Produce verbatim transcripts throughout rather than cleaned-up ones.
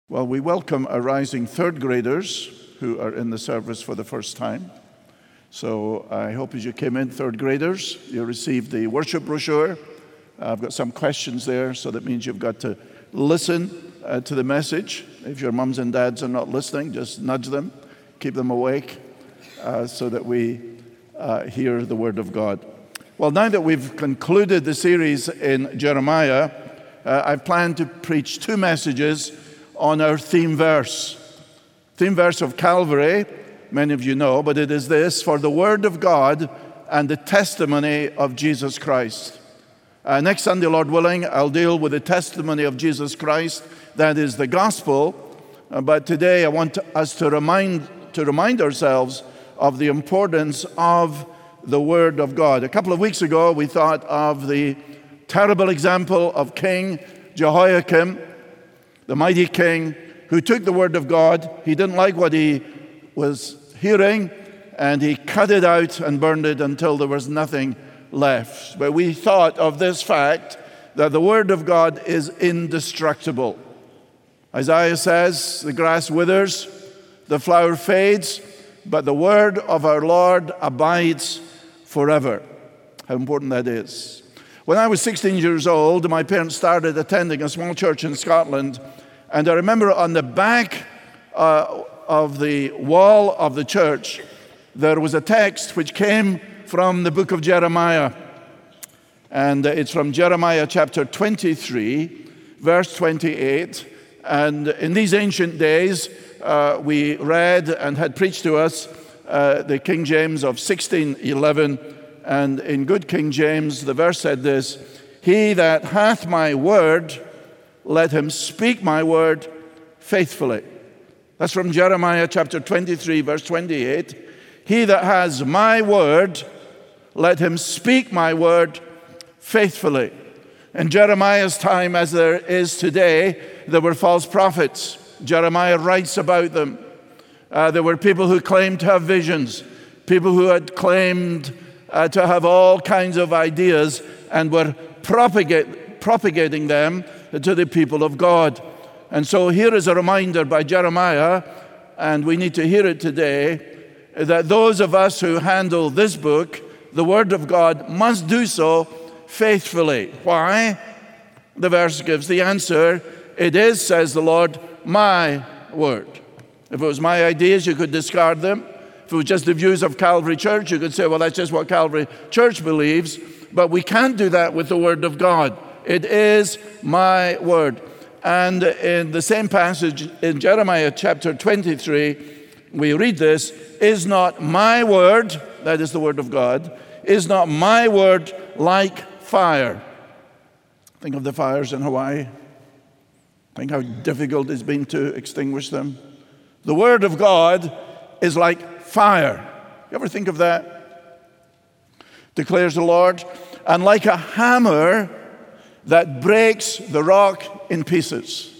Well, we welcome our rising third graders who are in the service for the first time. So I hope as you came in, third graders, you received the worship brochure. I've got some questions there, so that means you've got to listen uh, to the message. If your mums and dads are not listening, just nudge them, keep them awake, uh, so that we uh, hear the word of God. Well, now that we've concluded the series in Jeremiah, uh, I've planned to preach two messages on our theme verse. Theme verse of Calvary, many of you know, but it is this: for the word of God and the testimony of Jesus Christ. Uh, next Sunday, Lord willing, I'll deal with the testimony of Jesus Christ. That is the gospel. Uh, but today I want us to remind, to remind ourselves of the importance of the word of God. A couple of weeks ago, we thought of the terrible example of King Jehoiakim, the mighty king who took the word of God. He didn't like what he was hearing, and he cut it out and burned it until there was nothing left. But we thought of this fact that the word of God is indestructible. Isaiah says, the grass withers, the flower fades, but the word of our Lord abides forever. How important that is. When I was sixteen years old, my parents started attending a small church in Scotland, and I remember on the back uh, of the wall of the church, there was a text which came from the book of Jeremiah. And it's from Jeremiah chapter twenty-three, verse twenty-eight. And in these ancient days, uh, we read and had preached to us uh, the King James of sixteen eleven. And in good King James, the verse said this: he that hath my word, let him speak my word faithfully. That's from Jeremiah chapter twenty-three, verse twenty-eight. He that has my word, let him speak my word faithfully. In Jeremiah's time, as there is today, there were false prophets. Jeremiah writes about them. Uh, there were people who claimed to have visions, people who had claimed uh, to have all kinds of ideas and were propagate, propagating them to the people of God. And so here is a reminder by Jeremiah, and we need to hear it today, that those of us who handle this book, the Word of God, must do so faithfully. Why? The verse gives the answer. It is, says the Lord, my word. If it was my ideas, you could discard them. If it was just the views of Calvary Church, you could say, well, that's just what Calvary Church believes. But we can't do that with the Word of God. It is my word. And in the same passage in Jeremiah chapter twenty-three, we read this: is not my word, that is the word of God, is not my word like fire? Think of the fires in Hawaii. Think how difficult it's been to extinguish them. The word of God is like fire. You ever think of that? Declares the Lord. And like a hammer that breaks the rock in pieces.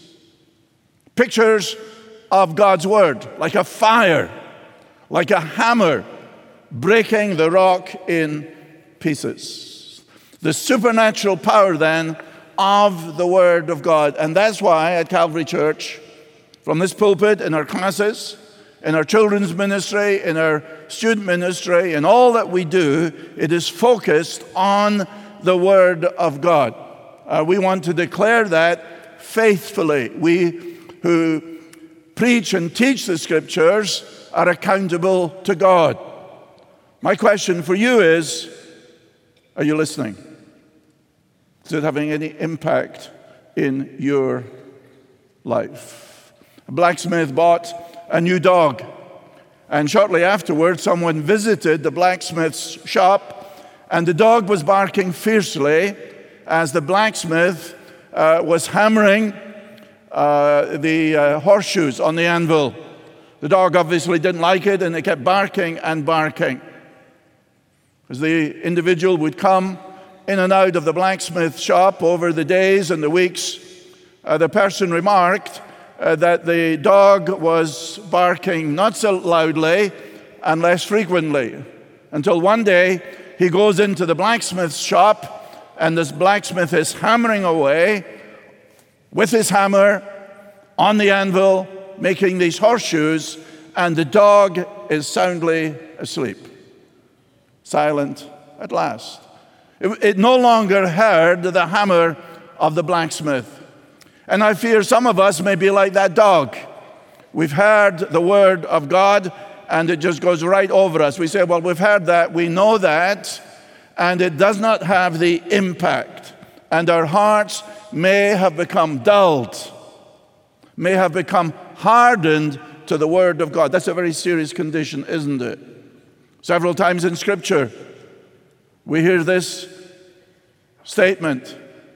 Pictures of God's word, like a fire, like a hammer breaking the rock in pieces. The supernatural power then of the word of God. And that's why at Calvary Church, from this pulpit, in our classes, in our children's ministry, in our student ministry, in all that we do, it is focused on the word of God. Uh, we want to declare that faithfully. We who preach and teach the scriptures are accountable to God. My question for you is, are you listening? Is it having any impact in your life? A blacksmith bought a new dog, and shortly afterwards someone visited the blacksmith's shop, and the dog was barking fiercely as the blacksmith uh, was hammering uh, the uh, horseshoes on the anvil. The dog obviously didn't like it, and it kept barking and barking. As the individual would come in and out of the blacksmith shop over the days and the weeks, uh, the person remarked uh, that the dog was barking not so loudly and less frequently, until one day he goes into the blacksmith's shop, and this blacksmith is hammering away with his hammer on the anvil, making these horseshoes, and the dog is soundly asleep. Silent at last. It, it no longer heard the hammer of the blacksmith. And I fear some of us may be like that dog. We've heard the word of God, and it just goes right over us. We say, well, we've heard that, we know that, and it does not have the impact. And our hearts may have become dulled, may have become hardened to the word of God. That's a very serious condition, isn't it? Several times in Scripture, we hear this statement.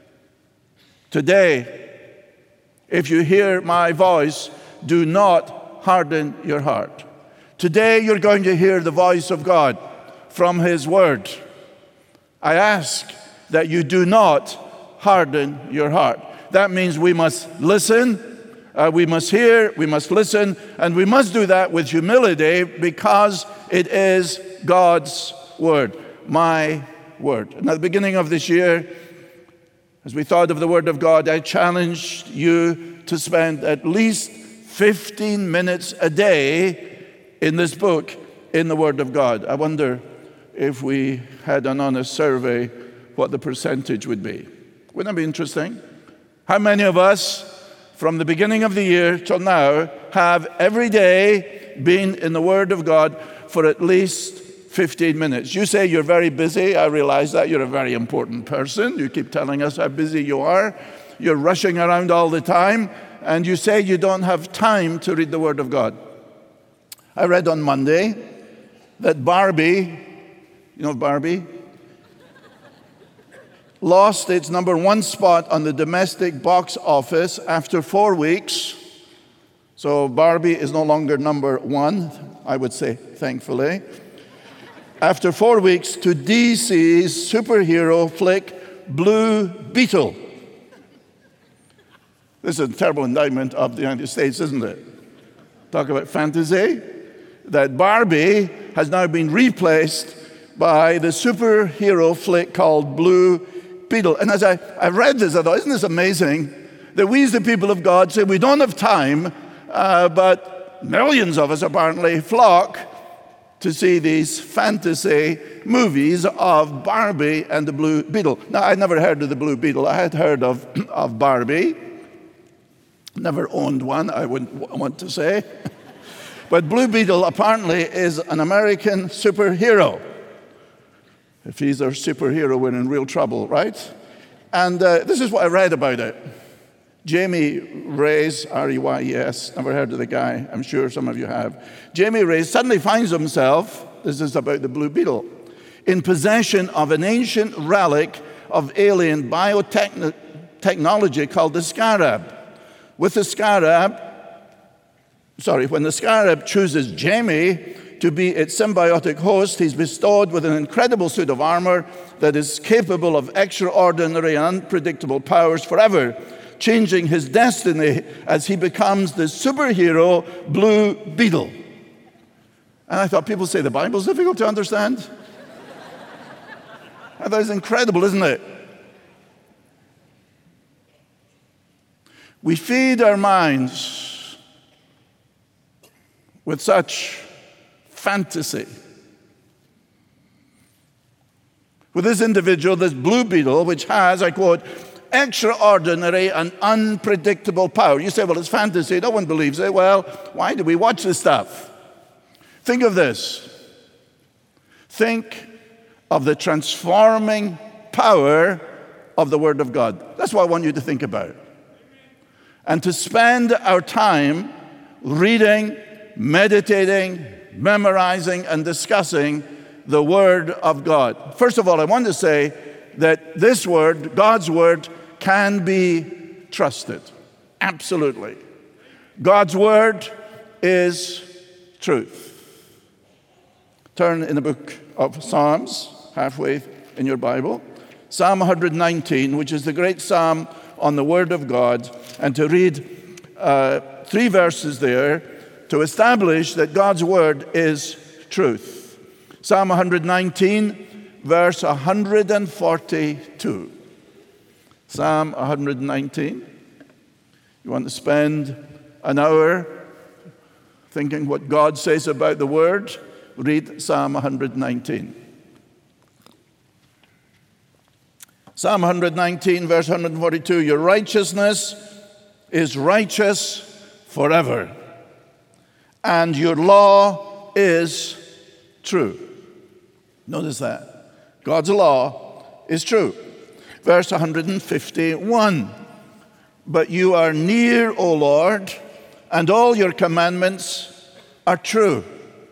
Today, if you hear my voice, do not harden your heart. Today, you're going to hear the voice of God from His Word. I ask that you do not harden your heart. That means we must listen. Uh, we must hear, we must listen, and we must do that with humility because it is God's Word, my Word. And at the beginning of this year, as we thought of the Word of God, I challenged you to spend at least fifteen minutes a day in this book, in the Word of God. I wonder if we had an honest survey, what the percentage would be. Wouldn't that be interesting? How many of us, from the beginning of the year till now, have every day been in the Word of God for at least fifteen minutes? You say you're very busy. I realize that. You're a very important person. You keep telling us how busy you are. You're rushing around all the time. And you say you don't have time to read the Word of God. I read on Monday that Barbie, you know Barbie? lost its number one spot on the domestic box office after four weeks. So Barbie is no longer number one, I would say, thankfully. After four weeks to D C's superhero flick, Blue Beetle. This is a terrible indictment of the United States, isn't it? Talk about fantasy. That Barbie has now been replaced by the superhero flick called Blue Beetle. And as I, I read this, I thought, isn't this amazing? That we as the people of God say we don't have time, uh, but millions of us apparently flock to see these fantasy movies of Barbie and the Blue Beetle. Now, I'd never heard of the Blue Beetle. I had heard of, of Barbie. Never owned one, I wouldn't want to say. But Blue Beetle apparently is an American superhero. If he's our superhero, we're in real trouble, right? And uh, this is what I read about it. Jamie Reyes, R E Y E S, never heard of the guy. I'm sure some of you have. Jamie Reyes suddenly finds himself, this is about the Blue Beetle, in possession of an ancient relic of alien biotechnology called the scarab. With the scarab, sorry, when the scarab chooses Jamie to be its symbiotic host, he's bestowed with an incredible suit of armor that is capable of extraordinary and unpredictable powers forever, changing his destiny as he becomes the superhero Blue Beetle. And I thought, people say the Bible's difficult to understand. I thought it's incredible, isn't it? We feed our minds with such fantasy. With this individual, this Blue Beetle, which has, I quote, extraordinary and unpredictable power. You say, well, it's fantasy. No one believes it. Well, why do we watch this stuff? Think of this. Think of the transforming power of the Word of God. That's what I want you to think about. And to spend our time reading, meditating, memorizing, and discussing the Word of God. First of all, I want to say that this Word, God's Word, can be trusted. Absolutely. God's Word is truth. Turn in the book of Psalms, halfway in your Bible. Psalm one nineteen, which is the great psalm on the Word of God, and to read uh, three verses there to establish that God's Word is truth. Psalm one nineteen, verse one forty-two. Psalm one nineteen. You want to spend an hour thinking what God says about the Word, read Psalm one nineteen. Psalm one nineteen, verse one forty-two, your righteousness is righteous forever, and your law is true. Notice that. God's law is true. Verse one fifty-one, but you are near, O Lord, and all your commandments are true.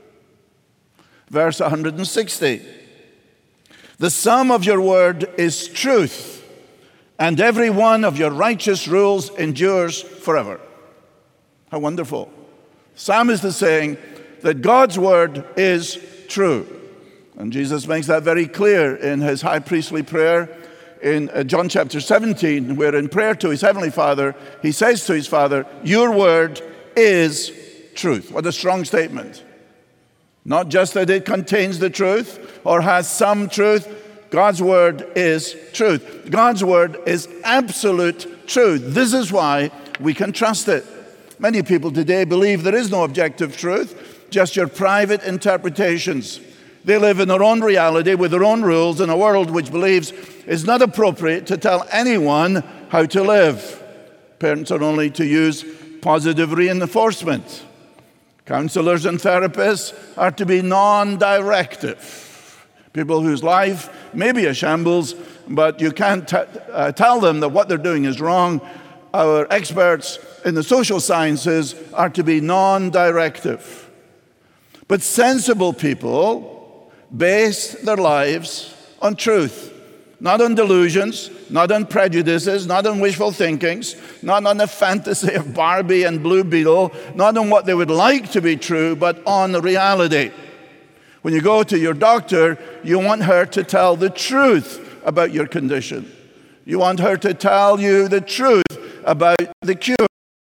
Verse one sixty, the sum of your word is truth, and every one of your righteous rules endures forever. How wonderful. Psalmist is saying that God's word is true. And Jesus makes that very clear in his high priestly prayer in John chapter seventeen, where in prayer to his heavenly Father, he says to his Father, your word is truth. What a strong statement. Not just that it contains the truth or has some truth. God's word is truth. God's word is absolute truth. This is why we can trust it. Many people today believe there is no objective truth, just your private interpretations. They live in their own reality with their own rules in a world which believes it's not appropriate to tell anyone how to live. Parents are only to use positive reinforcement. Counselors and therapists are to be non-directive. People whose life may be a shambles, but you can't t- uh, tell them that what they're doing is wrong. Our experts in the social sciences are to be non-directive. But sensible people base their lives on truth. Not on delusions, not on prejudices, not on wishful thinkings, not on the fantasy of Barbie and Blue Beetle, not on what they would like to be true, but on the reality. When you go to your doctor, you want her to tell the truth about your condition. You want her to tell you the truth about the cure.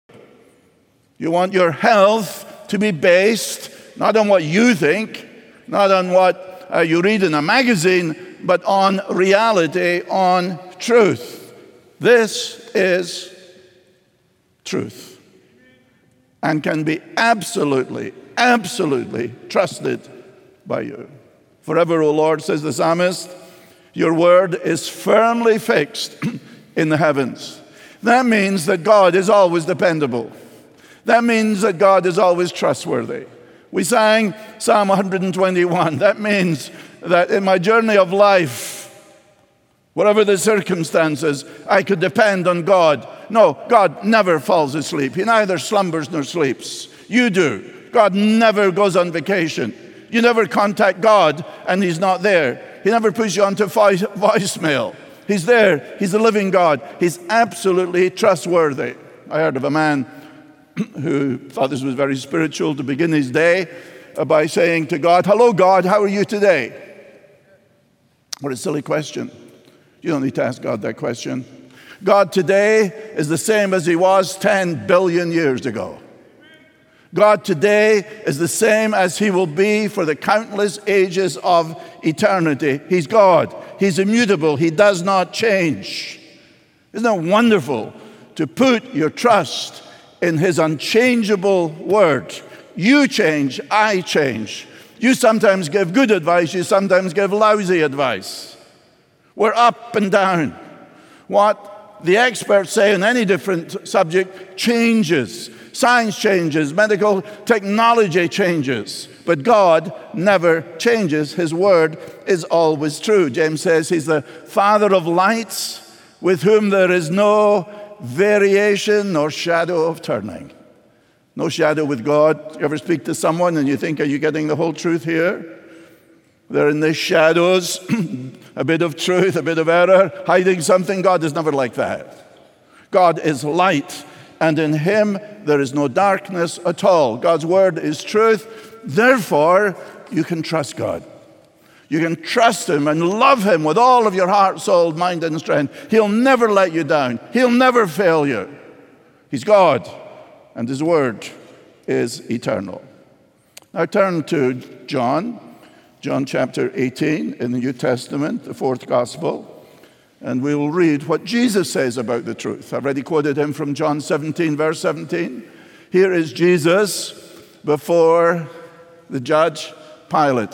You want your health to be based not on what you think, not on what uh, you read in a magazine, but on reality, on truth. This is truth and can be absolutely, absolutely trusted by you. Forever, O Lord, says the psalmist, your word is firmly fixed in the heavens. That means that God is always dependable. That means that God is always trustworthy. We sang Psalm one twenty-one. That means that in my journey of life, whatever the circumstances, I could depend on God. No, God never falls asleep. He neither slumbers nor sleeps. You do. God never goes on vacation. You never contact God and he's not there. He never puts you onto voice, voicemail. He's there. He's a living God. He's absolutely trustworthy. I heard of a man who thought this was very spiritual to begin his day by saying to God, hello, God, how are you today? What a silly question. You don't need to ask God that question. God today is the same as he was ten billion years ago. God today is the same as he will be for the countless ages of eternity. He's God. He's immutable. He does not change. Isn't it wonderful to put your trust in his unchangeable word? You change, I change. You sometimes give good advice, you sometimes give lousy advice. We're up and down. What the experts say on any different subject changes. Science changes, medical technology changes, but God never changes. His word is always true. James says he's the Father of lights, with whom there is no variation nor shadow of turning. No shadow with God. You ever speak to someone and you think, are you getting the whole truth here? They're in the shadows, a bit of truth, a bit of error, hiding something. God is never like that. God is light, and in him there is no darkness at all. God's word is truth. Therefore, you can trust God. You can trust him and love him with all of your heart, soul, mind, and strength. He'll never let you down. He'll never fail you. He's God, and his word is eternal. Now turn to John, John chapter eighteen in the New Testament, the fourth gospel, and we will read what Jesus says about the truth. I've already quoted him from John seventeen, verse seventeen. Here is Jesus before the judge Pilate.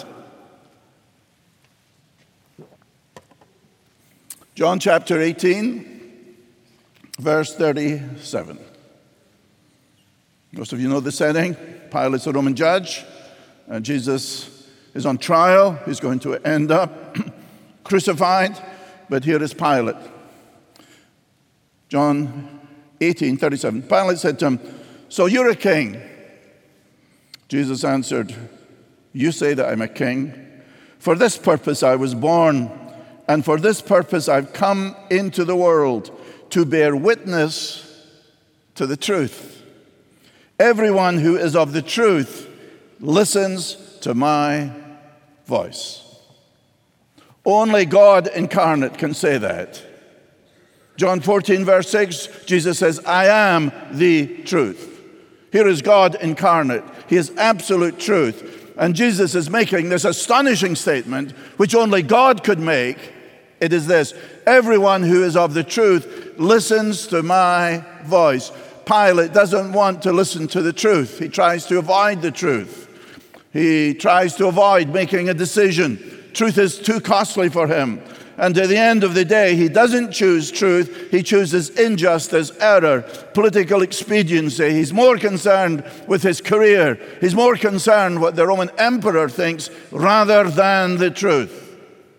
John chapter eighteen, verse thirty-seven. Most of you know the setting. Pilate's a Roman judge, and Jesus is on trial. He's going to end up crucified, but here is Pilate. John eighteen, thirty-seven. Pilate said to him, "So you're a king?" Jesus answered, "You say that I'm a king. For this purpose I was born, and for this purpose I've come into the world, to bear witness to the truth. Everyone who is of the truth listens to my voice." Only God incarnate can say that. John fourteen, verse six, Jesus says, "I am the truth." Here is God incarnate. He is absolute truth. And Jesus is making this astonishing statement, which only God could make. It is this: everyone who is of the truth listens to my voice. Pilate doesn't want to listen to the truth. He tries to avoid the truth. He tries to avoid making a decision. Truth is too costly for him. And at the end of the day, he doesn't choose truth. He chooses injustice, error, political expediency. He's more concerned with his career. He's more concerned what the Roman emperor thinks rather than the truth.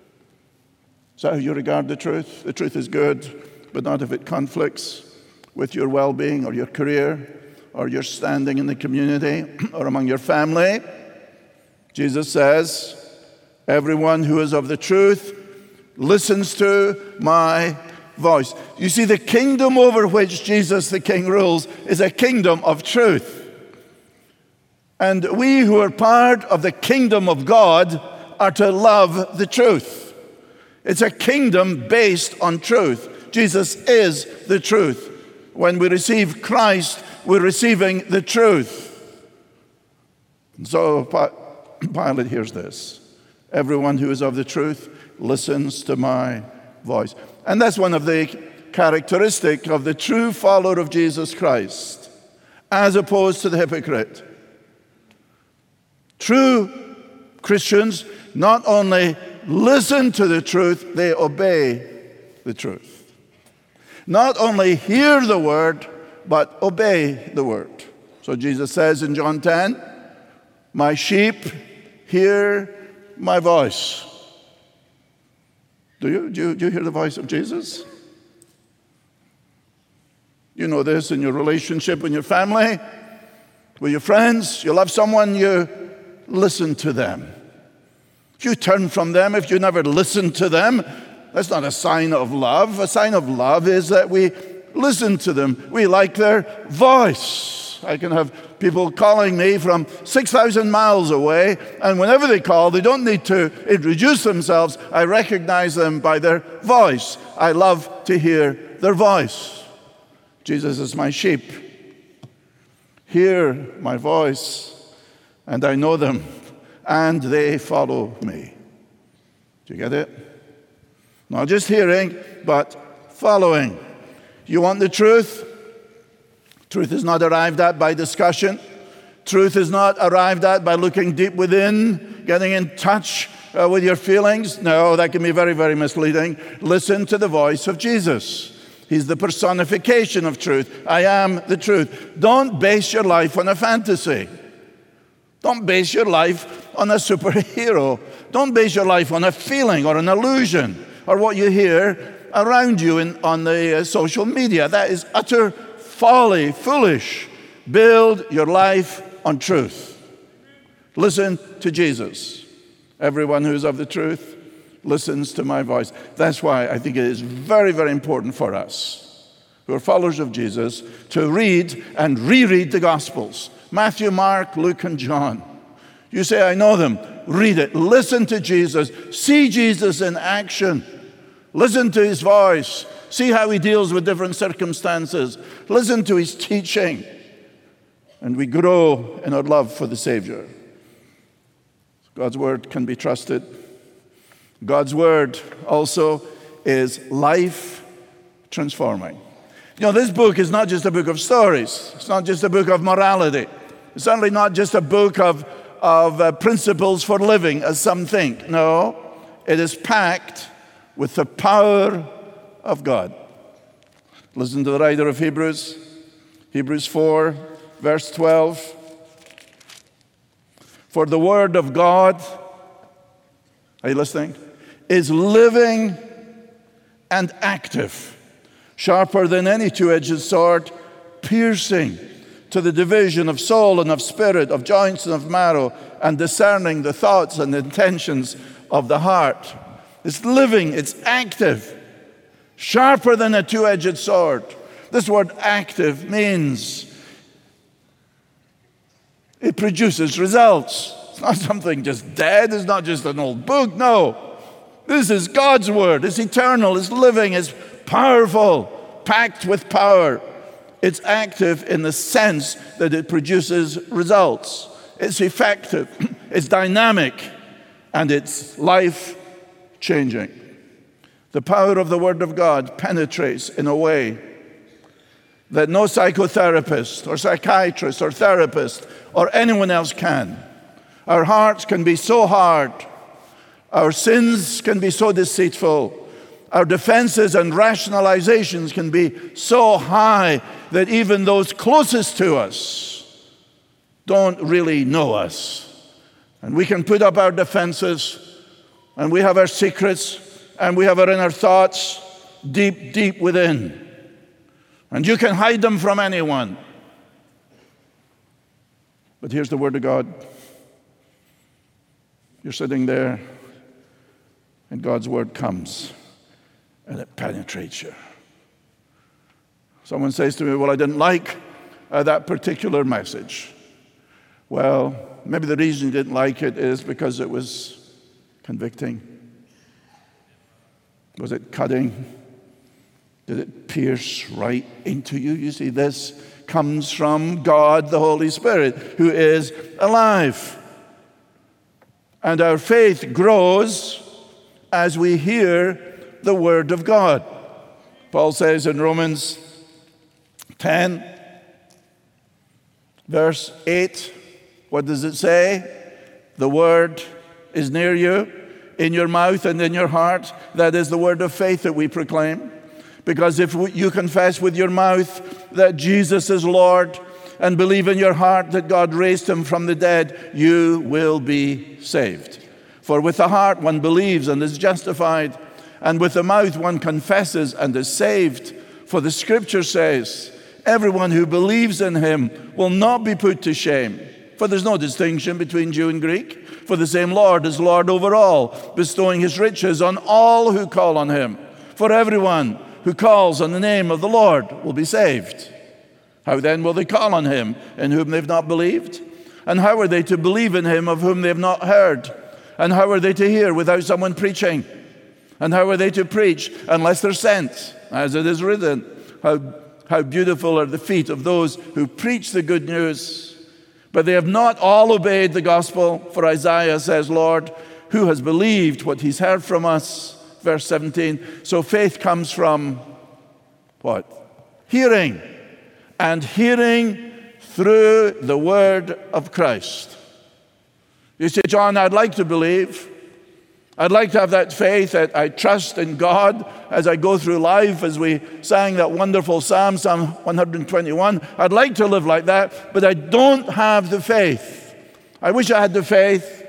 Is that how you regard the truth? The truth is good, but not if it conflicts with your well-being or your career or your standing in the community or among your family. Jesus says, everyone who is of the truth listens to my voice. You see, the kingdom over which Jesus the King rules is a kingdom of truth. And we who are part of the kingdom of God are to love the truth. It's a kingdom based on truth. Jesus is the truth. When we receive Christ, we're receiving the truth. And so Pilate hears this. Everyone who is of the truth listens to my voice. And that's one of the characteristics of the true follower of Jesus Christ, as opposed to the hypocrite. True Christians not only listen to the truth, they obey the truth. Not only hear the word, but obey the word. So Jesus says in John ten, "My sheep hear my voice." Do you, do you, do you hear the voice of Jesus? You know this in your relationship with your family, with your friends. You love someone, you listen to them. If you turn from them, if you never listen to them, that's not a sign of love. A sign of love is that we listen to them. We like their voice. I can have people calling me from six thousand miles away, and whenever they call, they don't need to introduce themselves. I recognize them by their voice. I love to hear their voice. Jesus is my sheep. Hear my voice, and I know them, and they follow me. Do you get it? Not just hearing, but following. You want the truth? Truth is not arrived at by discussion. Truth is not arrived at by looking deep within, getting in touch uh, with your feelings. No, that can be very, very misleading. Listen to the voice of Jesus. He's the personification of truth. I am the truth. Don't base your life on a fantasy. Don't base your life on a superhero. Don't base your life on a feeling or an illusion or what you hear around you in, on the uh, social media. That is utter folly, foolish. Build your life on truth. Listen to Jesus. Everyone who is of the truth listens to my voice. That's why I think it is very, very important for us who are followers of Jesus to read and reread the Gospels. Matthew, Mark, Luke, and John. You say, I know them. Read it. Listen to Jesus. See Jesus in action. Listen to his voice. See how he deals with different circumstances. Listen to his teaching. And we grow in our love for the Savior. God's word can be trusted. God's word also is life transforming. You know, this book is not just a book of stories. It's not just a book of morality. It's certainly not just a book of, of uh, principles for living, as some think. No, it is packed with the power of God. Listen to the writer of Hebrews, Hebrews four, verse twelve. For the word of God, are you listening? Is living and active, sharper than any two-edged sword, piercing to the division of soul and of spirit, of joints and of marrow, and discerning the thoughts and intentions of the heart. It's living, it's active, sharper than a two-edged sword. This word active means it produces results. It's not something just dead. It's not just an old book. No. This is God's word. It's eternal. It's living. It's powerful, packed with power. It's active in the sense that it produces results. It's effective. It's dynamic. And it's life-changing. The power of the Word of God penetrates in a way that no psychotherapist or psychiatrist or therapist or anyone else can. Our hearts can be so hard. Our sins can be so deceitful. Our defenses and rationalizations can be so high that even those closest to us don't really know us. And we can put up our defenses, and we have our secrets, and we have our inner thoughts deep, deep within. And you can hide them from anyone. But here's the Word of God. You're sitting there, and God's Word comes, and it penetrates you. Someone says to me, well, I didn't like uh, that particular message. Well, maybe the reason you didn't like it is because it was convicting. Was it cutting? Did it pierce right into you? You see, this comes from God, the Holy Spirit, who is alive. And our faith grows as we hear the Word of God. Paul says in Romans ten, verse eight, what does it say? The Word is near you, in your mouth and in your heart. That is the word of faith that we proclaim. Because if you confess with your mouth that Jesus is Lord and believe in your heart that God raised him from the dead, you will be saved. For with the heart one believes and is justified, and with the mouth one confesses and is saved. For the Scripture says, everyone who believes in him will not be put to shame. For there's no distinction between Jew and Greek. For the same Lord is Lord over all, bestowing his riches on all who call on him. For everyone who calls on the name of the Lord will be saved. How then will they call on him in whom they've not believed? And how are they to believe in him of whom they have not heard? And how are they to hear without someone preaching? And how are they to preach unless they're sent? As it is written, how, how beautiful are the feet of those who preach the good news. But they have not all obeyed the gospel. For Isaiah says, Lord, who has believed what he's heard from us? Verse seventeen. So faith comes from what? Hearing. And hearing through the word of Christ. You say, John, I'd like to believe. I'd like to have that faith that I trust in God as I go through life, as we sang that wonderful psalm, Psalm one twenty-one. I'd like to live like that, but I don't have the faith. I wish I had the faith.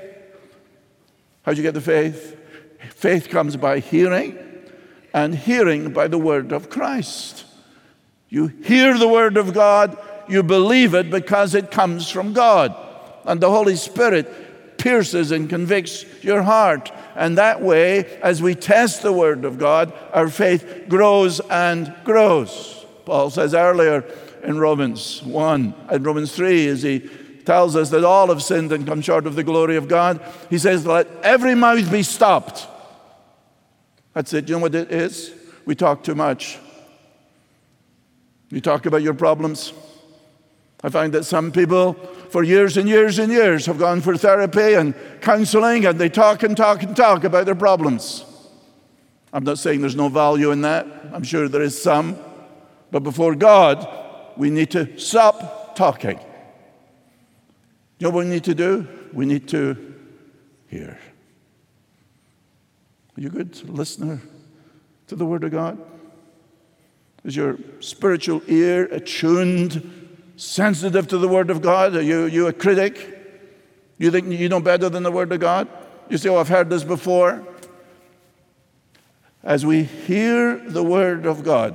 How'd you get the faith? Faith comes by hearing, and hearing by the word of Christ. You hear the word of God, you believe it because it comes from God. And the Holy Spirit pierces and convicts your heart. And that way, as we test the word of God, our faith grows and grows. Paul says earlier in Romans one and Romans three, as he tells us that all have sinned and come short of the glory of God, he says, let every mouth be stopped. That's it. You know what it is? We talk too much. You talk about your problems. I find that some people for years and years and years have gone for therapy and counseling, and they talk and talk and talk about their problems. I'm not saying there's no value in that. I'm sure there is some. But before God, we need to stop talking. You know what we need to do? We need to hear. Are you a good listener to the Word of God? Is your spiritual ear attuned, sensitive to the Word of God? Are you, you a critic? You think you know better than the Word of God? You say, oh, I've heard this before. As we hear the Word of God,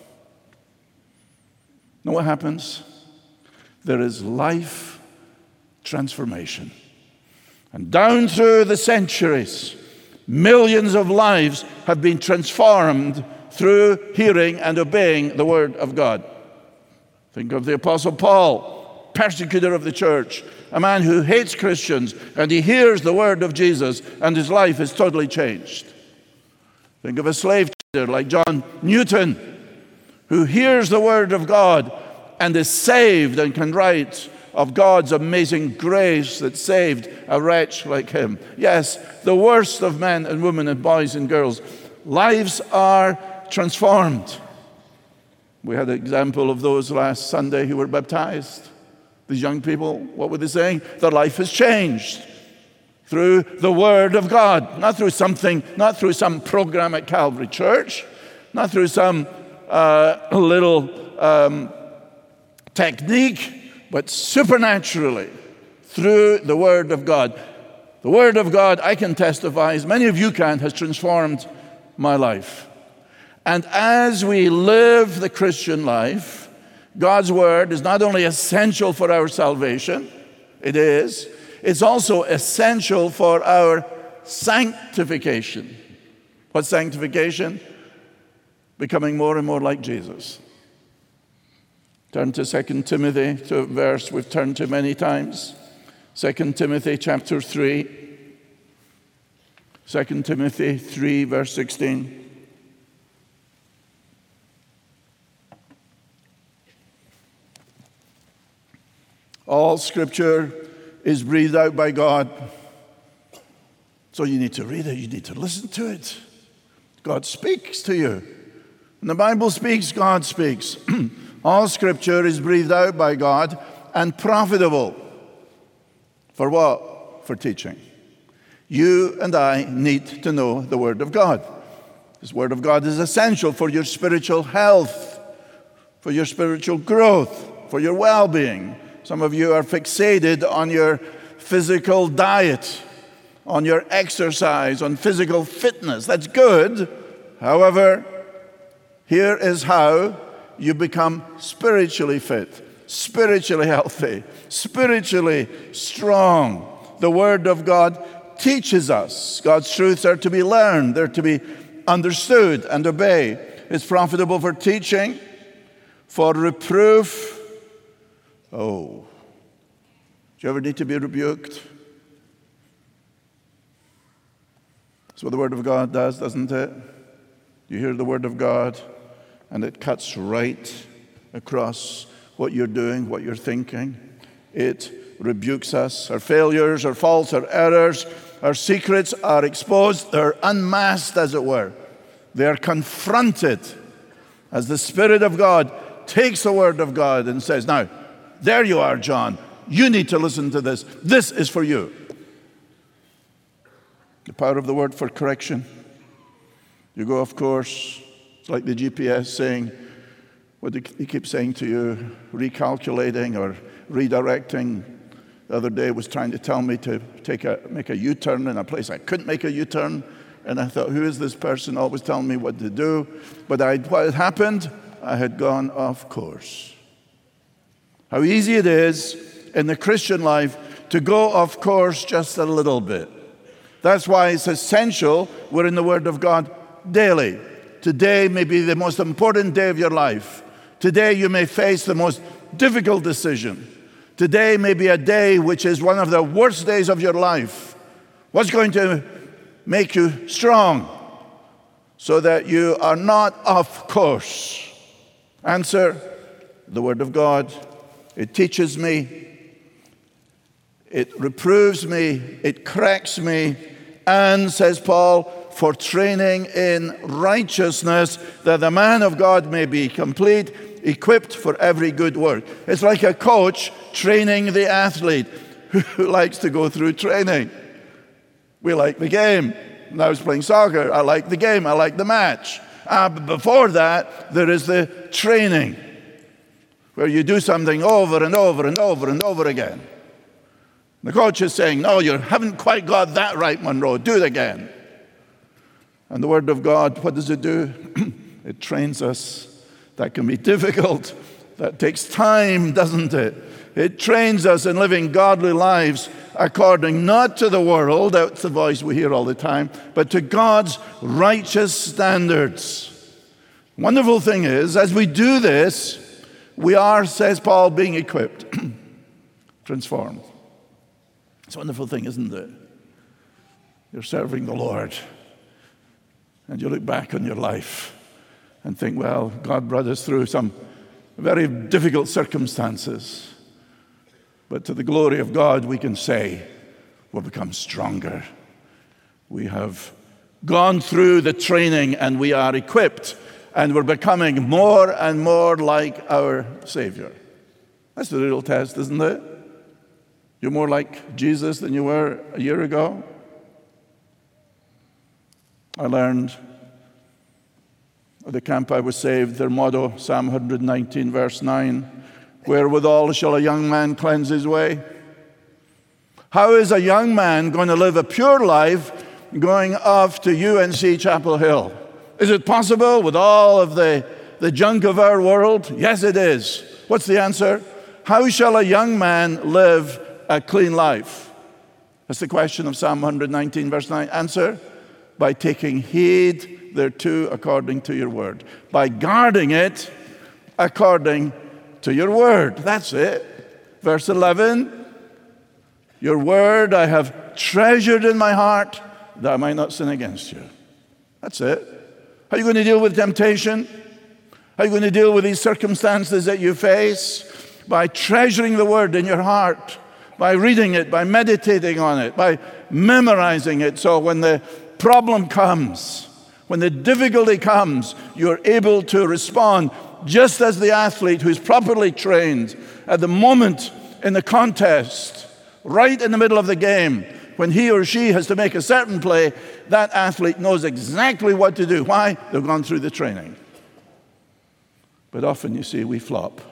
know what happens? There is life transformation. And down through the centuries, millions of lives have been transformed through hearing and obeying the Word of God. Think of the Apostle Paul, persecutor of the church, a man who hates Christians, and he hears the Word of Jesus, and his life is totally changed. Think of a slave trader like John Newton, who hears the Word of God and is saved and can write of God's amazing grace that saved a wretch like him. Yes, the worst of men and women and boys and girls. Lives are transformed. We had an example of those last Sunday who were baptized. These young people, what were they saying? Their life has changed through the Word of God, not through something, not through some program at Calvary Church, not through some uh, little um, technique, but supernaturally through the Word of God. The Word of God, I can testify, as many of you can, has transformed my life. And as we live the Christian life, God's Word is not only essential for our salvation, it is, it's also essential for our sanctification. What's sanctification? Becoming more and more like Jesus. Turn to Second Timothy, to a verse we've turned to many times. Second Timothy chapter three. Second Timothy three, verse sixteen. All Scripture is breathed out by God. So you need to read it, you need to listen to it. God speaks to you. When the Bible speaks, God speaks. All Scripture is breathed out by God and profitable. For what? For teaching. You and I need to know the Word of God. This Word of God is essential for your spiritual health, for your spiritual growth, for your well-being. Some of you are fixated on your physical diet, on your exercise, on physical fitness. That's good. However, here is how you become spiritually fit, spiritually healthy, spiritually strong. The Word of God teaches us. God's truths are to be learned. They're to be understood and obeyed. It's profitable for teaching, for reproof. Oh, do you ever need to be rebuked? That's what the Word of God does, doesn't it? You hear the Word of God, and it cuts right across what you're doing, what you're thinking. It rebukes us. Our failures, our faults, our errors, our secrets are exposed. They're unmasked, as it were. They are confronted as the Spirit of God takes the Word of God and says, now, there you are, John. You need to listen to this. This is for you. The power of the Word for correction. You go, of course, it's like the G P S saying, what do he keep saying to you? Recalculating or redirecting. The other day was trying to tell me to take a make a U-turn in a place I couldn't make a U-turn. And I thought, who is this person always telling me what to do? But I, what had happened? I had gone off course. How easy it is in the Christian life to go off course just a little bit. That's why it's essential we're in the Word of God daily. Today may be the most important day of your life. Today you may face the most difficult decision. Today may be a day which is one of the worst days of your life. What's going to make you strong so that you are not off course? Answer, the Word of God. It teaches me, it reproves me, it corrects me, and, says Paul, for training in righteousness, that the man of God may be complete, equipped for every good work. It's like a coach training the athlete who likes to go through training. We like the game. When I was playing soccer, I like the game, I like the match. Uh, but before that, there is the training, where you do something over and over and over and over again. The coach is saying, no, you haven't quite got that right, Monroe. Do it again. And the Word of God, what does it do? It trains us. That can be difficult. That takes time, doesn't it? It trains us in living godly lives according not to the world, that's the voice we hear all the time, but to God's righteous standards. Wonderful thing is, as we do this, we are, says Paul, being equipped, transformed. It's a wonderful thing, isn't it? You're serving the Lord, and you look back on your life and think, well, God brought us through some very difficult circumstances. But to the glory of God, we can say we've become stronger. We have gone through the training and we are equipped, and we're becoming more and more like our Savior. That's the real test, isn't it? You're more like Jesus than you were a year ago. I learned at the camp I was saved, their motto, Psalm one nineteen, verse nine, wherewithal shall a young man cleanse his way? How is a young man going to live a pure life going off to U N C Chapel Hill? Is it possible with all of the, the junk of our world? Yes, it is. What's the answer? How shall a young man live a clean life? That's the question of Psalm one nineteen, verse nine. Answer? By taking heed thereto according to your word. By guarding it according to your word. That's it. Verse eleven, your word I have treasured in my heart that I might not sin against you. That's it. How are you going to deal with temptation? How are you going to deal with these circumstances that you face? By treasuring the word in your heart, by reading it, by meditating on it, by memorizing it, so when the problem comes, when the difficulty comes, you're able to respond just as the athlete who's properly trained at the moment in the contest, right in the middle of the game, when he or she has to make a certain play, that athlete knows exactly what to do. Why? They've gone through the training. But often, you see, we flop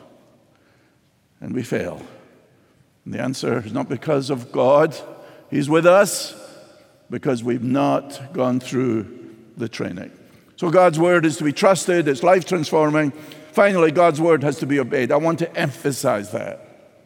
and we fail. And the answer is not because of God. He's with us, because we've not gone through the training. So God's word is to be trusted. It's life transforming. Finally, God's word has to be obeyed. I want to emphasize that.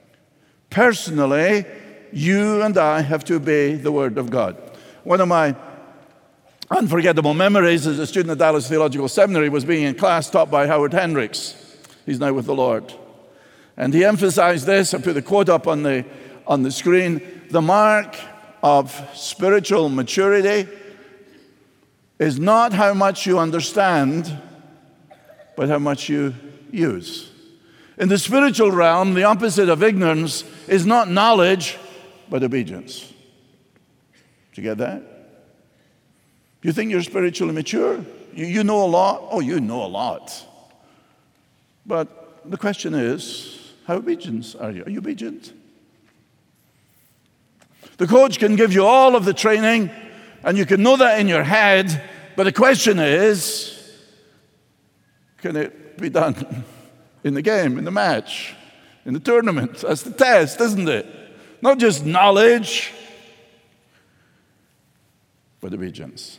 Personally, you and I have to obey the word of God. One of my unforgettable memories as a student at Dallas Theological Seminary was being in class taught by Howard Hendricks. He's now with the Lord. And he emphasized this. I put the quote up on the, on the screen. The mark of spiritual maturity is not how much you understand, but how much you use. In the spiritual realm, the opposite of ignorance is not knowledge, but obedience. Do you get that? You think you're spiritually mature? You, you know a lot? Oh, you know a lot. But the question is, how obedient are you? Are you obedient? The coach can give you all of the training, and you can know that in your head, but the question is, can it be done in the game, in the match, in the tournament? That's the test, isn't it? Not just knowledge, but obedience.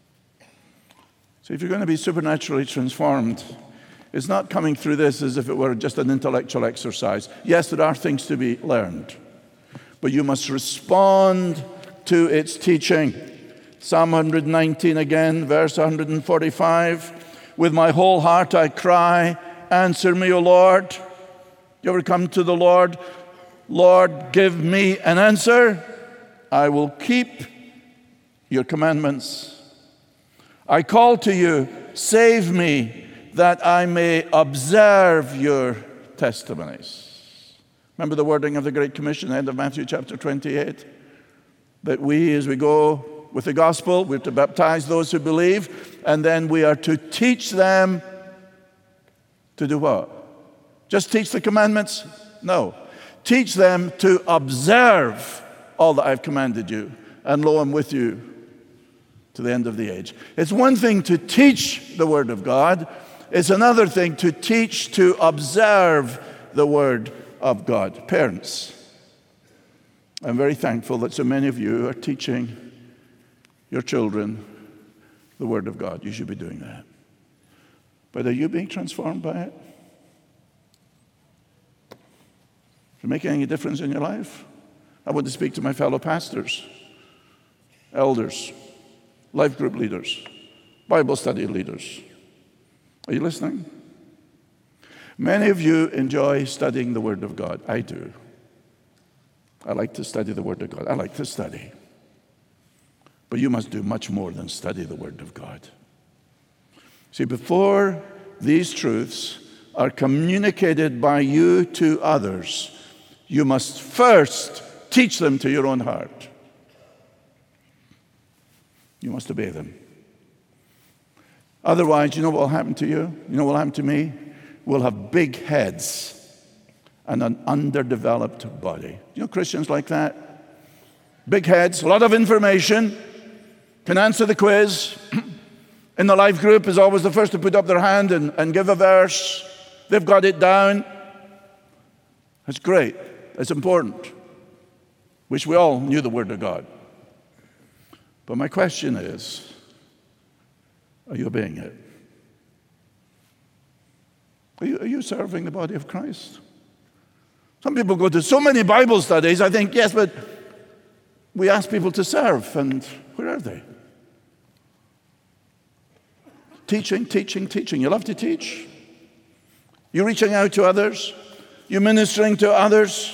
So if you're going to be supernaturally transformed, it's not coming through this as if it were just an intellectual exercise. Yes, there are things to be learned, but you must respond to its teaching. Psalm one nineteen again, verse one forty-five. With my whole heart I cry, answer me, O Lord. You ever come to the Lord? Lord, give me an answer. I will keep your commandments. I call to you, save me, that I may observe your testimonies. Remember the wording of the Great Commission, end of Matthew chapter twenty-eight? That we, as we go with the gospel. We're to baptize those who believe. And then we are to teach them to do what? Just teach the commandments? No. Teach them to observe all that I've commanded you. And lo, I'm with you to the end of the age. It's one thing to teach the Word of God. It's another thing to teach to observe the Word of God. Parents, I'm very thankful that so many of you are teaching your children the Word of God. You should be doing that. But are you being transformed by it? Is it making any difference in your life? I want to speak to my fellow pastors, elders, life group leaders, Bible study leaders. Are you listening? Many of you enjoy studying the Word of God. I do. I like to study the Word of God. I like to study. But you must do much more than study the Word of God. See, before these truths are communicated by you to others, you must first teach them to your own heart. You must obey them. Otherwise, you know what will happen to you? You know what will happen to me? We'll have big heads and an underdeveloped body. You know Christians like that? Big heads, a lot of information, can answer the quiz. In the life group is always the first to put up their hand and, and give a verse. They've got it down. That's great. That's important. Wish we all knew the Word of God. But my question is, are you obeying it? Are you, are you serving the body of Christ? Some people go to so many Bible studies, I think, yes, but we ask people to serve, and where are they? Teaching, teaching, teaching. You love to teach. You're reaching out to others. You're ministering to others.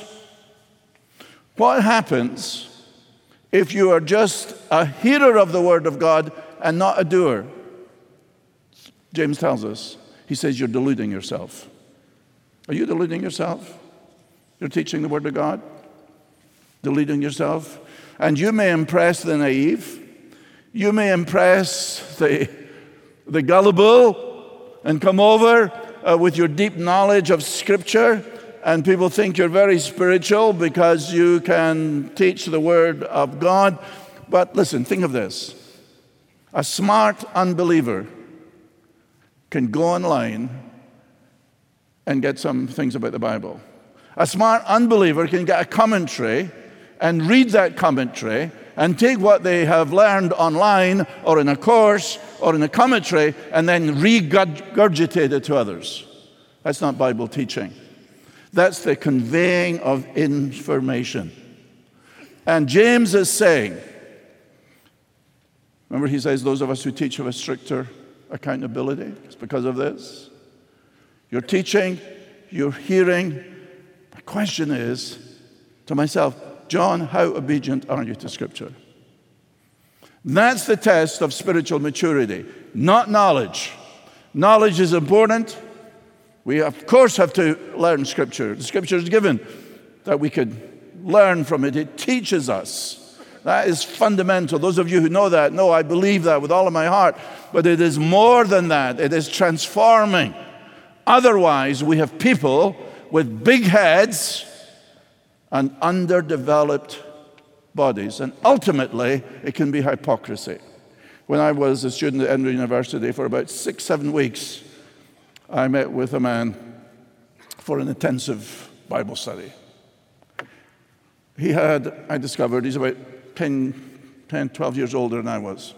What happens if you are just a hearer of the Word of God and not a doer? James tells us, he says, you're deluding yourself. Are you deluding yourself? You're teaching the Word of God? Deluding yourself? And you may impress the naive. You may impress the, the gullible and come over uh, with your deep knowledge of Scripture, and people think you're very spiritual because you can teach the Word of God. But listen, think of this. A smart unbeliever can go online and get some things about the Bible. A smart unbeliever can get a commentary and read that commentary and take what they have learned online or in a course or in a commentary and then regurgitate it to others. That's not Bible teaching. That's the conveying of information. And James is saying, remember he says those of us who teach have a stricter accountability. It's because of this. You're teaching, you're hearing. The question is to myself, John, how obedient are you to Scripture? That's the test of spiritual maturity, not knowledge. Knowledge is important. We, of course, have to learn Scripture. The Scripture is given that we could learn from it. It teaches us. That is fundamental. Those of you who know that, know I believe that with all of my heart. But it is more than that. It is transforming. Otherwise, we have people with big heads and underdeveloped bodies. And ultimately, it can be hypocrisy. When I was a student at Edinburgh University for about six, seven weeks, I met with a man for an intensive Bible study. He had, I discovered, he's about ten, twelve years older than I was.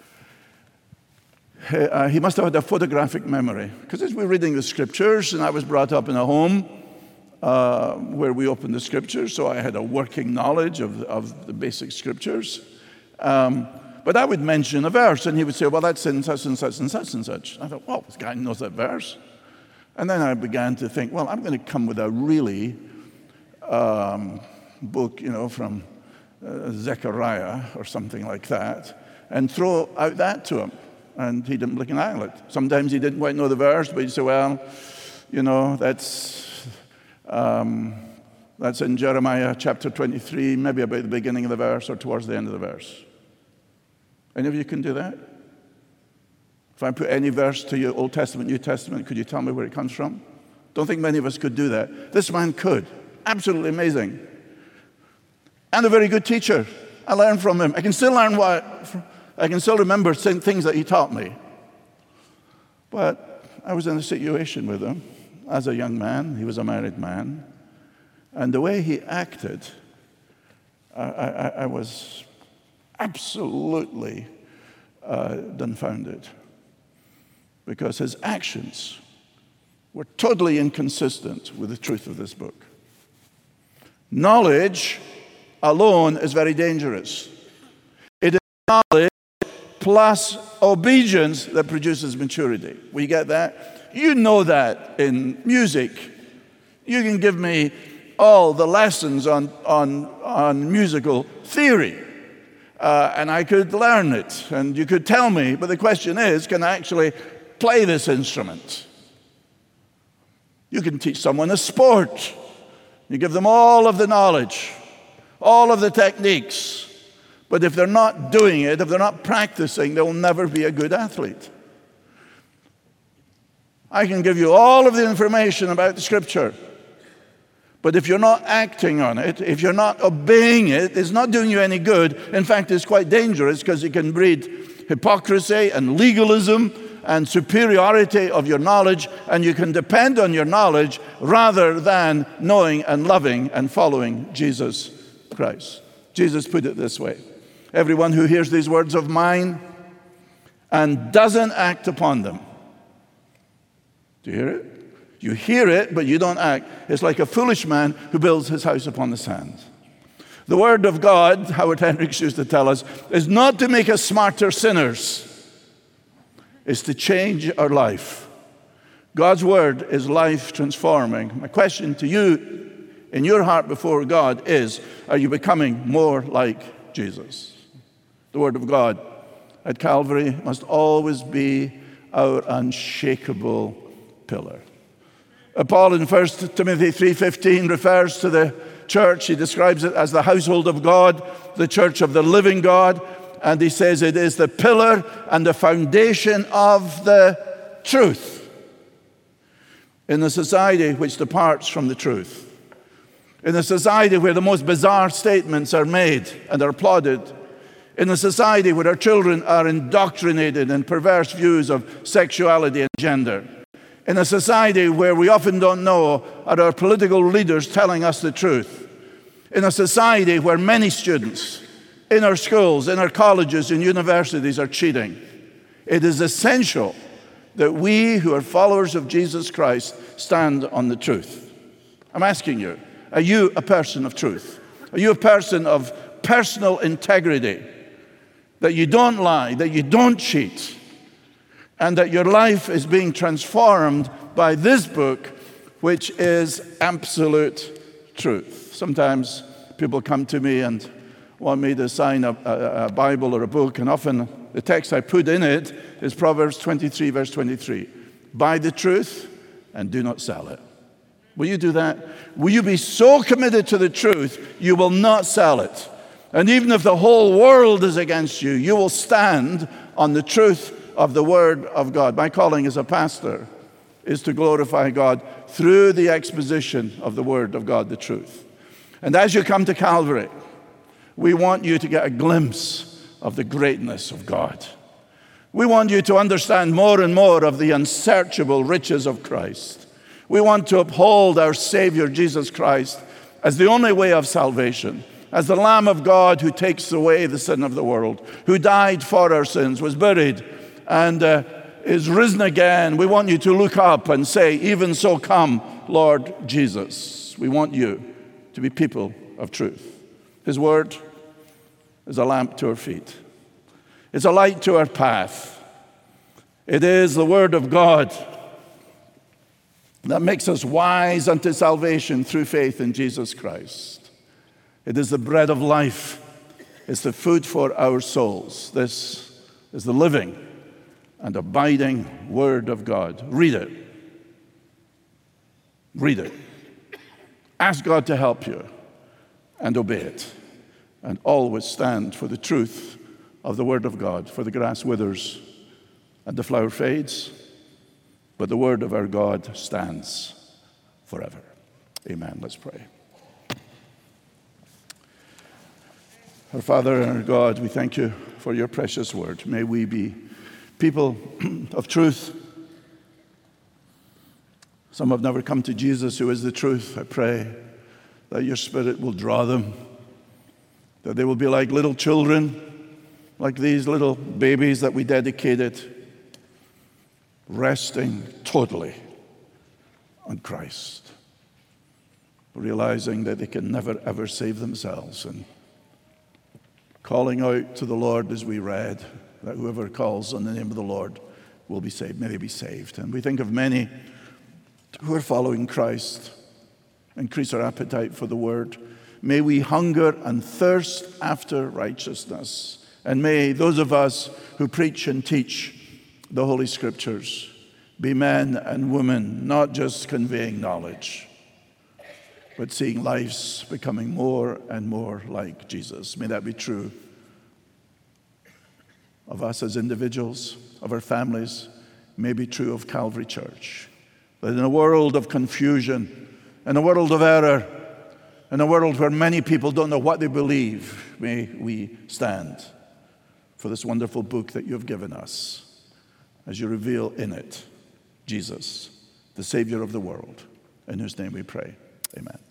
He, uh, he must have had a photographic memory, because as we were reading the Scriptures, and I was brought up in a home uh, where we opened the Scriptures, so I had a working knowledge of, of the basic Scriptures. Um, but I would mention a verse, and he would say, well, that's in such and such and such and such. I thought, well, this guy knows that verse. And then I began to think, well, I'm going to come with a really um, book, you know, from uh, Zechariah or something like that, and throw out that to him. And he didn't blink an eyelid. Sometimes he didn't quite know the verse, but he'd say, well, you know, that's um, that's in Jeremiah chapter twenty-three, maybe about the beginning of the verse or towards the end of the verse. Any of you can do that? If I put any verse to you, Old Testament, New Testament, could you tell me where it comes from? Don't think many of us could do that. This man could. Absolutely amazing. And a very good teacher. I learned from him. I can still learn what, I can still remember things that he taught me. But I was in a situation with him as a young man. He was a married man. And the way he acted, I, I, I was absolutely uh, dumbfounded. Because his actions were totally inconsistent with the truth of this book. Knowledge alone is very dangerous. It is knowledge plus obedience that produces maturity. We get that? You know that in music. You can give me all the lessons on, on, on musical theory, uh, and I could learn it, and you could tell me, but the question is, can I actually play this instrument? You can teach someone a sport. You give them all of the knowledge, all of the techniques, but if they're not doing it, if they're not practicing, they'll never be a good athlete. I can give you all of the information about the Scripture, but if you're not acting on it, if you're not obeying it, it's not doing you any good. In fact, it's quite dangerous because it can breed hypocrisy and legalism and superiority of your knowledge, and you can depend on your knowledge rather than knowing and loving and following Jesus Christ. Jesus put it this way: everyone who hears these words of mine and doesn't act upon them. Do you hear it? You hear it, but you don't act. It's like a foolish man who builds his house upon the sand. The word of God, Howard Hendricks used to tell us, is not to make us smarter sinners. It's to change our life. God's word is life transforming. My question to you in your heart before God is, are you becoming more like Jesus? The word of God at Calvary must always be our unshakable pillar. Uh, Paul in First Timothy three fifteen refers to the church. He describes it as the household of God, the church of the living God. And he says it is the pillar and the foundation of the truth in a society which departs from the truth, in a society where the most bizarre statements are made and are applauded, in a society where our children are indoctrinated in perverse views of sexuality and gender, in a society where we often don't know are our political leaders telling us the truth, in a society where many students in our schools, in our colleges, and universities are cheating. It is essential that we who are followers of Jesus Christ stand on the truth. I'm asking you, are you a person of truth? Are you a person of personal integrity? That you don't lie, that you don't cheat, and that your life is being transformed by this book, which is absolute truth. Sometimes people come to me and want me to sign a, a, a Bible or a book, and often the text I put in it is Proverbs twenty-three, verse twenty-three. Buy the truth and do not sell it. Will you do that? Will you be so committed to the truth, you will not sell it? And even if the whole world is against you, you will stand on the truth of the Word of God. My calling as a pastor is to glorify God through the exposition of the Word of God, the truth. And as you come to Calvary, we want you to get a glimpse of the greatness of God. We want you to understand more and more of the unsearchable riches of Christ. We want to uphold our Savior, Jesus Christ, as the only way of salvation, as the Lamb of God who takes away the sin of the world, who died for our sins, was buried, and uh, is risen again. We want you to look up and say, even so come, Lord Jesus. We want you to be people of truth. His word is a lamp to our feet. It's a light to our path. It is the word of God that makes us wise unto salvation through faith in Jesus Christ. It is the bread of life. It's the food for our souls. This is the living and abiding word of God. Read it. Read it. Ask God to help you and obey it. And always stand for the truth of the word of God. For the grass withers and the flower fades, but the word of our God stands forever. Amen. Let's pray. Our Father and our God, we thank you for your precious word. May we be people of truth. Some have never come to Jesus, who is the truth. I pray that your Spirit will draw them, that they will be like little children, like these little babies that we dedicated, resting totally on Christ, realizing that they can never, ever save themselves, and calling out to the Lord as we read, that whoever calls on the name of the Lord will be saved. May they be saved. And we think of many who are following Christ. Increase our appetite for the word. May we hunger and thirst after righteousness. And may those of us who preach and teach the Holy Scriptures be men and women, not just conveying knowledge, but seeing lives becoming more and more like Jesus. May that be true of us as individuals, of our families, may be true of Calvary Church. That in a world of confusion, in a world of error, in a world where many people don't know what they believe, may we stand for this wonderful book that you have given us as you reveal in it Jesus, the Savior of the world, in whose name we pray. Amen.